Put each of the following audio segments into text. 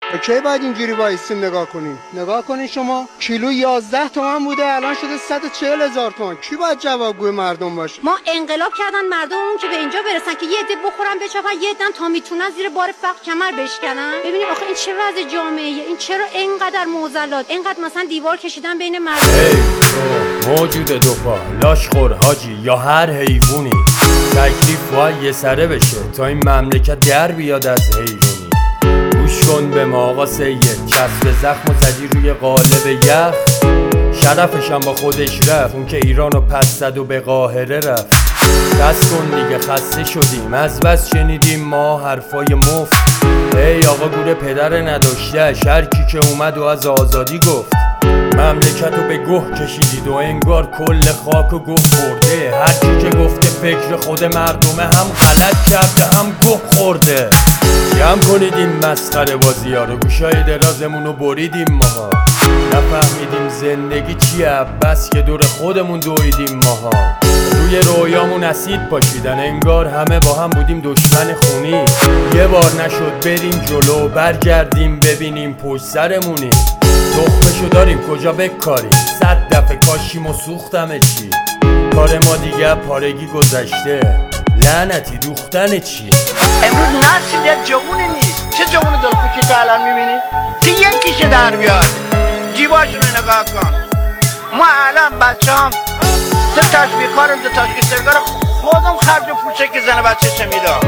کی باید اینجوری وایسیم نگاه کنیم؟ نگاه کنین شما، کیلو 11 تومن بوده الان شده 140,000 تومن. کی باید جوابگوی مردم باشه؟ ما انقلاب کردن مردممون که به اینجا برسن که یه عده بخورن بچپن، یه عده تا میتونن زیر بار فقر کمر بشکنن. ببینید آخه این چه وضع جامعه، این چرا اینقدر معضلات، اینقدر مثلا دیوار کشیدن بین مردم. موجود دو پا لاشخور حاجی یا هر حیوانی تکلیف باید یه سره بشه تا این مملکت در بیاد از حیوانی. گوش کن به ما آقا سید، چسب زخم و زدی روی قالب یخ، شرفشم با خودش رفت اون که ایرانو پس زد و به قاهره رفت. بس کن دیگه خسته شدیم از بس شنیدیم ما حرفای مفت. ای آقا گور پدر نداشته هرکی که اومد و از آزادی گفت. مملکت رو به گوه کشیدید و انگار کل خاک و گوه برده. هرکی که گفته فکر خود مردمه هم غلط کرده هم گوه خورده. جمع کنید این مسخره بازی ها رو، گوشای درازمون رو بریدیم ماها. نفهمیدیم زندگی چیه بس که دور خودمون دویدیم ماها. روی رویامون اسید پاشیدن انگار همه با هم بودیم دشمن خونی. یه بار نشد بریم جلو برگردیم ببینیم پشت سرمونی. تخمشو داریم کجا بکاریم، 100 دفعه کاشیم و سوختمه چی. کار ما دیگه پارگی گذشته، لعنتی دوختن چی. امروز نسل جوون نیست. چه جوون دلخوشی که الان میبینی؟ که یکیشه در بیاد جیباشونو نگاه کن. ما الان بچه هم 3 تشویق‌کارم 2 تشویق‌سرگار خودم خرج و پوچه که زن بچه چه میدم.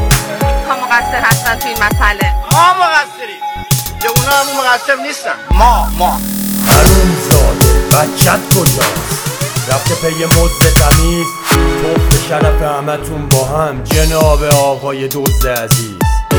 ها مقصر هستن توی این مسئله. ما مقصریم، جوونا هم مقصر نیستن. ما حروم زاده بچت کجاست؟ رفته پی مزد تمیز توف شرف همتون با هم جناب آقای دوست عزیز.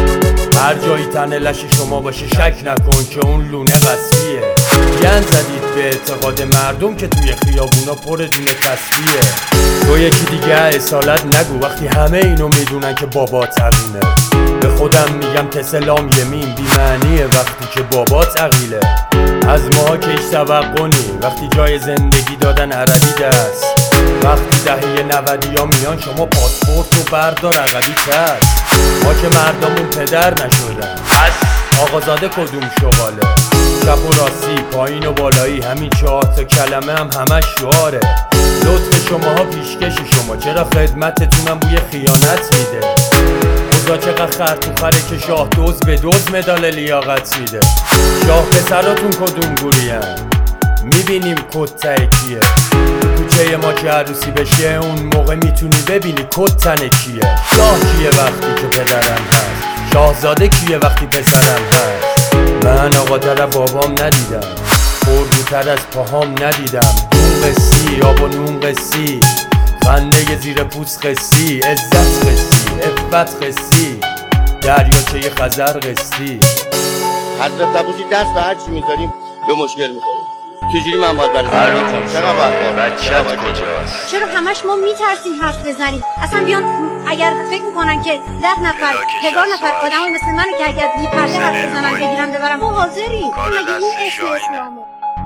هر جایی تنه لش شما باشه شک نکن که اون لونه قصبیه. گن زدید به اعتقاد مردم که توی خیابونا پر دونه تسبیه. تو یکی دیگه اصالت نگو وقتی همه اینو میدونن که بابا تقینه. به خودم میگم تسلام یمین بی معنیه وقتی که بابا تقیله. از ما کش توقع نی وقتی جای زندگی دادن عربی دست. وقتی دهه 90 ها میان شما پاسپورت و بردار عقبی کرد. ما که مردمون پدر نشدن پس آقازاده کدوم شغاله. چپ و راستی پایین و بالایی همین 4 تا کلمه هم همش شعاره. لطف شماها پیشکش شما چرا خدمتتونم بوی خیانت میده. اوضاع چقدر خر تو خره که شاه دوز به دوز مدال لیاقت میده. شاه پسراتون کدوم گورین میبینیم کد کیه. کوچه ما که عروسی بشه اون موقع میتونی ببینی کد تنه کیه. شاه کیه وقتی که پدرم هست، شاهزاده کیه وقتی پسرم هست. من آقا تر بابام ندیدم، پردوتر از پاهام ندیدم. دون قصی آب و نون قصی، خنده زیر پوست قصی، عزت قصی افت قصی، دریاچه خزر قصی. حضرت عبوسی دست به هر چی میذاریم به مشکل میخوریم. چجوری من باید برسیم؟ چرا باید بچت کجاست؟ چرا همش ما میترسیم حرف بزنیم؟ اصلا بیان اگر فکر میکنن که 10 نفر 1000 نفر آدمای مثل منو که اگر بی پرده حرف بزنن بگیرن ببرن ما حاضریم. این مگه این اسلامه؟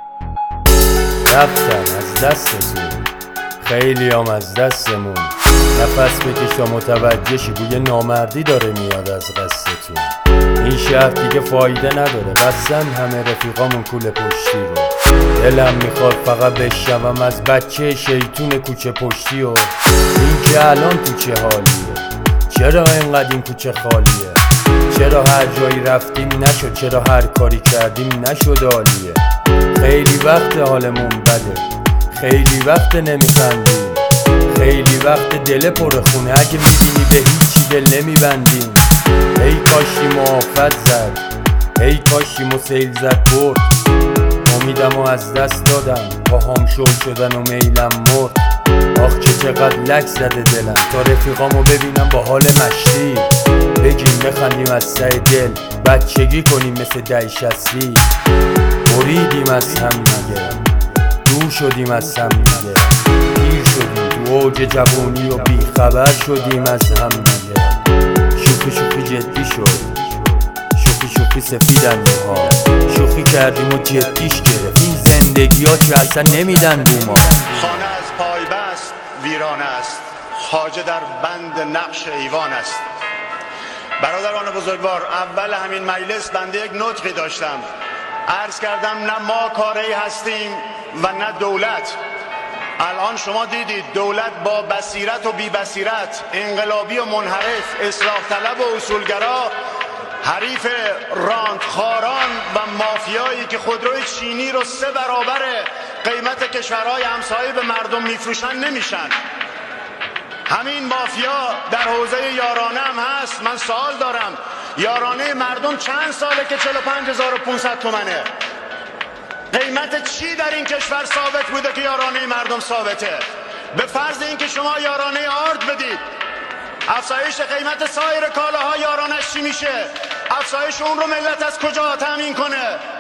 رفتن از دستتون خیلی هم از دستمون. نفس بکش تا متوجه شی بوی نامردی داره میاد از قصدتون. این شهر دیگه فایده نداره بستن همه رفیقامون کوله پشتی رو. دلم میخواد فقط بشنوم از بچه شیطون کوچه پشتی و این که الان تو چه حالیه. چرا اینقدر این کوچه خالیه؟ چرا هر جایی رفتیم نشد؟ چرا هر کاری کردیم نشد عالیه؟ خیلی وقت حالمون بده، خیلی وقت نمیخندیم، خیلی وقت دل پر خونه اگه میبینی به هیچی دل نمیبندیم. ای کاشی آفت زد، ای کاشی سیل زد برد. امیدمو از دست دادم، پاهام شل شدن و میلم مرد. آخ که چقدر لک زده دلم تا رفیقامو ببینم با حال مشتی. بگیم بخندیم از سر دل، بچگی کنیم مثل 10-60. بریدیم از هم دیگه، دور شدیم از هم دیگه، پیر شدیم تو اوج جوانی و بیخبر شدیم از هم دیگه. شوخی شوخی جدی شد، شوخی شوخی سفیدن موها. شوخی کردیم و جدیش گرفت، این زندگی ها که اصلا نمیدن بو ما. خانه از پای بست ویران است، خواجه در بند نقش ایوان است. برادران بزرگوار، اول همین مجلس بنده یک نطقی داشتم. عرض کردم نه ما کاری هستیم و نه دولت. الان شما دیدید دولت با بصیرت و بی بصیرت، انقلابی و منحرف، اصلاح طلب و اصولگرا، حریف راندخاران و مافیایی که خودروی چینی رو 3 برابر قیمت کشورهای همسایه به مردم میفروشن نمیشن. همین مافیا در حوزه یارانه هم هست. من سوال دارم، یارانه مردم چند ساله که 45500 تومنه؟ قیمت چی در این کشور ثابت بوده که یارانه مردم ثابته؟ به فرض اینکه شما یارانه آرد بدید، افزایش قیمت سایر کالاها یارانش چی میشه؟ افزایش اون رو ملت از کجا تامین کنه؟